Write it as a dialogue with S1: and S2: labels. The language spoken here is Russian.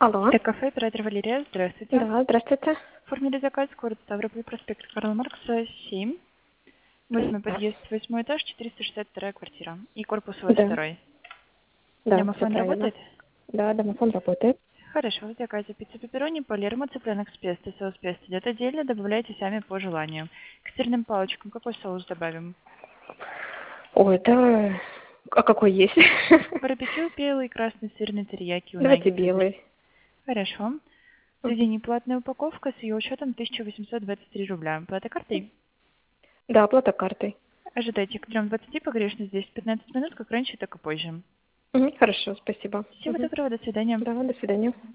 S1: Алло.
S2: Это кафе «Оператор Валерия». Здравствуйте.
S1: Да, здравствуйте.
S2: Оформили заказ, город Ставрополь, проспект Карла Маркса, 7. 8
S1: Да,
S2: подъезд, 8 этаж, 462 квартира. И корпус у вас
S1: да,
S2: второй.
S1: да, все
S2: Домофон
S1: правильно.
S2: работает?
S1: Да, домофон работает.
S2: Хорошо, в заказе пицца пепперони, палермо, цыпленок с песто. Соус песто идет отдельно, добавляйте сами по желанию. К сырным палочкам какой соус добавим?
S1: Ой, да, а какой есть?
S2: Барбекю, белый, красный, сырный, терияки, унаги,
S1: Давайте
S2: цезарь.
S1: белый.
S2: Хорошо. Заведение платная упаковка с ее учетом 1823 рубля. Плата картой?
S1: Да, оплата картой.
S2: Ожидайте к 3:20 погрешность 10-15 минут, как раньше, так и позже.
S1: Хорошо, спасибо.
S2: Всего доброго, до свидания.
S1: Да, до свидания.